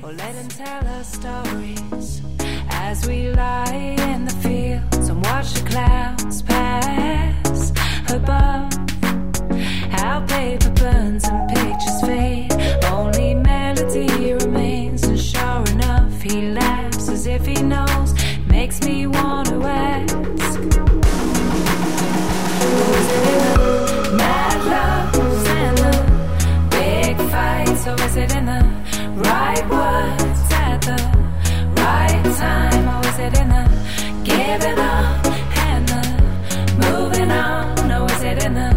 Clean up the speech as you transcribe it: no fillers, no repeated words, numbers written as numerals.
or let him tell us stories as we lie in the fields and watch the clouds pass above. How paper burns and pictures fade, only melody remains, and sure enough he laughs as if he knows. Makes me want to ask, was it in the mad loves and the big fights, or was it in the right words at the right time, or was it in the giving up and the moving on, or was it in the